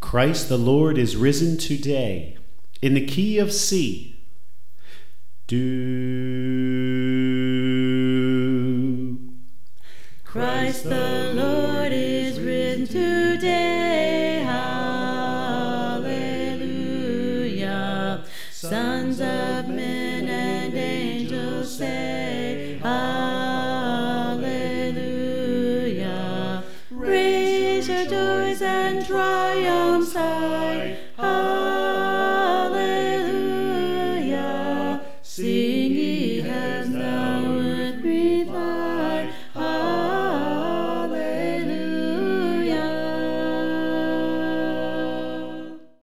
Christ the Lord is risen today. In the key of C. Do. Christ the Lord is risen today. Hallelujah. Sons of men and angels say, Hallelujah. Raise your joys and triumphs high. Hallelujah. Sing